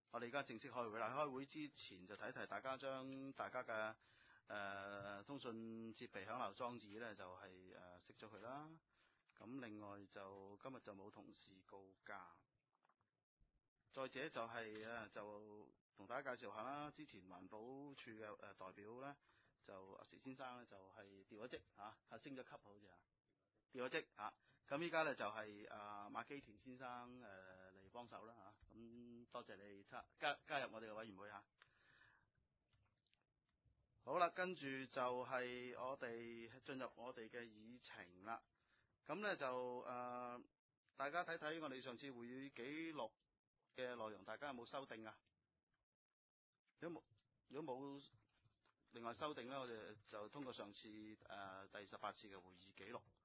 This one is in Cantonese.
我哋而家正式開會啦。開會之前就提一提大家，將大家嘅通訊設備響流裝置咧就係熄咗佢啦。咁另外就今日就冇同事告假。再者就係就同大家介紹下啦，之前環保署嘅代表咧就阿時先生咧就係調咗職嚇，升咗級好似調咗職嚇。咁依家咧就係馬基田先生嚟幫手啦嚇。咁多謝你加入我哋嘅委員會嚇。好啦，跟住就係我哋進入我哋嘅議程啦。咁咧就大家睇睇我哋上次會議記錄嘅內容，大家有冇修訂啊？如果冇另外修訂咧，我哋就通過上次第18次嘅會議記錄。